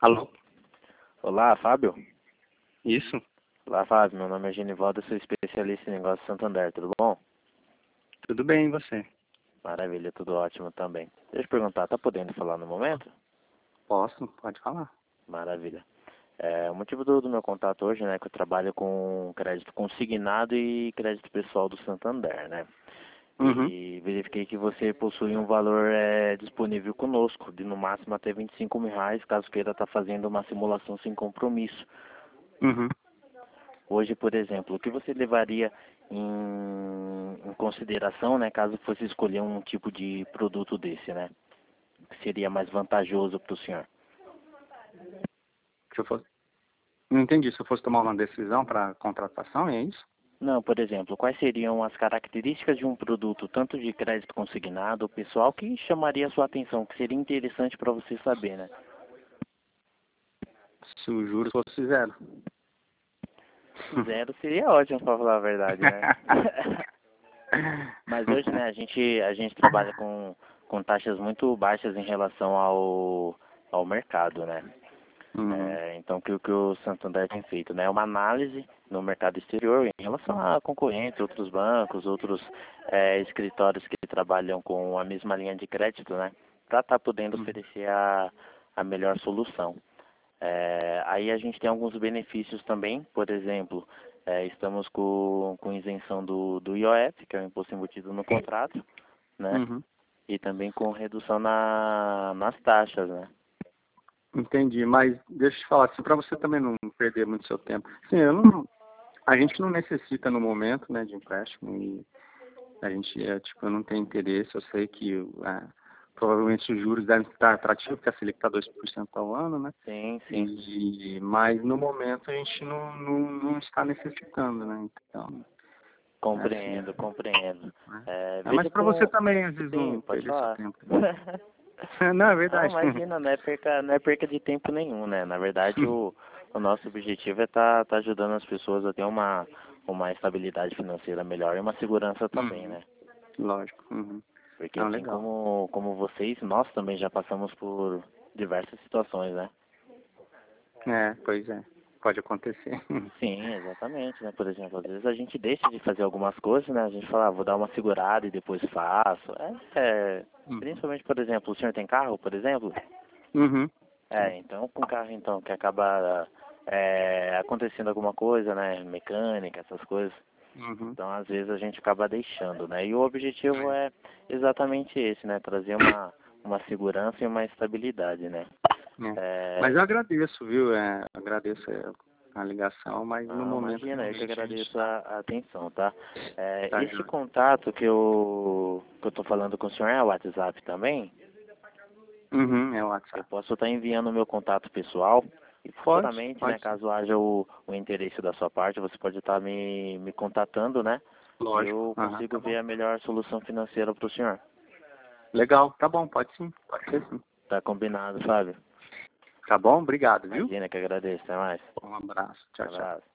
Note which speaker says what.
Speaker 1: Alô?
Speaker 2: Olá, Fábio?
Speaker 1: Isso?
Speaker 2: Olá, Fábio. Meu nome é Genivaldo, sou especialista em negócios Santander, tudo bom?
Speaker 1: Tudo bem, e você?
Speaker 2: Maravilha, tudo ótimo também. Deixa eu perguntar, tá podendo falar no momento?
Speaker 1: Posso? Pode falar.
Speaker 2: Maravilha. O motivo do meu contato hoje, né, é que eu trabalho com crédito consignado e crédito pessoal do Santander, né?
Speaker 1: Uhum.
Speaker 2: E verifiquei que você possui um valor disponível conosco, de no máximo até R$ 25.000, caso queira estar fazendo uma simulação sem compromisso.
Speaker 1: Uhum.
Speaker 2: Hoje, por exemplo, o que você levaria em consideração, né, caso fosse escolher um tipo de produto desse, né? Que seria mais vantajoso para o senhor?
Speaker 1: Se eu fosse... Não entendi. Se eu fosse tomar uma decisão para contratação, é isso?
Speaker 2: Não, por exemplo, quais seriam as características de um produto, tanto de crédito consignado ou pessoal, que chamaria a sua atenção, que seria interessante para você saber, né?
Speaker 1: Se o juros fosse zero.
Speaker 2: Zero seria ótimo, para falar a verdade, né? Mas hoje, né, a gente trabalha com taxas muito baixas em relação ao mercado, né?
Speaker 1: Uhum.
Speaker 2: Então, o que o Santander tem feito, né, é uma análise no mercado exterior em relação a concorrentes, outros bancos, outros escritórios que trabalham com a mesma linha de crédito, né, para estar podendo oferecer a melhor solução. Aí a gente tem alguns benefícios também, por exemplo, estamos com isenção do IOF, que é o imposto embutido no contrato, né,
Speaker 1: Uhum.
Speaker 2: e também com redução nas taxas, né.
Speaker 1: Entendi, mas deixa eu te falar, assim, para você também não perder muito seu tempo. Sim, eu não, a gente não necessita no momento, né, de empréstimo e a gente, tipo, eu não tenho interesse, eu sei que provavelmente os juros devem estar atrativos, porque a Selic está 2% ao ano, né?
Speaker 2: Sim, sim.
Speaker 1: Mas no momento a gente não está necessitando, né? Então, assim,
Speaker 2: Compreendo, compreendo.
Speaker 1: né? Mas
Speaker 2: Veja
Speaker 1: para você
Speaker 2: com...
Speaker 1: também, às vezes,
Speaker 2: Sim,
Speaker 1: não
Speaker 2: pode
Speaker 1: perder seu
Speaker 2: falar.
Speaker 1: tempo. Não, é
Speaker 2: Não,
Speaker 1: verdade.
Speaker 2: imagina, não é perca de tempo nenhum, né? Na verdade, o nosso objetivo é tá ajudando as pessoas a ter uma estabilidade financeira melhor e uma segurança também,
Speaker 1: Uhum.
Speaker 2: né?
Speaker 1: Lógico. Uhum.
Speaker 2: Porque
Speaker 1: Não,
Speaker 2: assim
Speaker 1: legal.
Speaker 2: como vocês, nós também já passamos por diversas situações, né?
Speaker 1: Pois é. Pode acontecer.
Speaker 2: Sim, exatamente, né? Por exemplo, às vezes a gente deixa de fazer algumas coisas, né? A gente fala, vou dar uma segurada e depois faço.
Speaker 1: Uhum.
Speaker 2: Principalmente, por exemplo, o senhor tem carro, por exemplo?
Speaker 1: Uhum. Sim.
Speaker 2: Então com carro então, que acaba acontecendo alguma coisa, né? Mecânica, essas coisas.
Speaker 1: Uhum.
Speaker 2: Então, às vezes a gente acaba deixando, né? E o objetivo é exatamente esse, né? Trazer uma segurança e uma estabilidade, né?
Speaker 1: É. Mas
Speaker 2: É,
Speaker 1: eu agradeço, viu? Agradeço a ligação, mas no
Speaker 2: Não,
Speaker 1: momento
Speaker 2: imagina, eu que
Speaker 1: realmente a gente
Speaker 2: agradeço
Speaker 1: está
Speaker 2: a atenção, tá?
Speaker 1: tá
Speaker 2: Este
Speaker 1: junto.
Speaker 2: contato que eu tô falando com o senhor é o WhatsApp também?
Speaker 1: Uhum, é o
Speaker 2: Eu
Speaker 1: WhatsApp.
Speaker 2: posso estar enviando o meu contato pessoal e
Speaker 1: Pode,
Speaker 2: futuramente, né,
Speaker 1: pode sim.
Speaker 2: caso haja o interesse da sua parte, você pode estar me contatando, né? E
Speaker 1: Lógico.
Speaker 2: eu
Speaker 1: Aham,
Speaker 2: consigo
Speaker 1: tá bom.
Speaker 2: ver a melhor solução financeira para o senhor.
Speaker 1: Legal, tá bom, pode sim. Pode ser sim.
Speaker 2: Tá combinado, Fábio?
Speaker 1: Tá bom? Obrigado, viu?
Speaker 2: Imagina que agradeço. Até mais.
Speaker 1: Um abraço. Tchau, tchau.
Speaker 2: Abraço.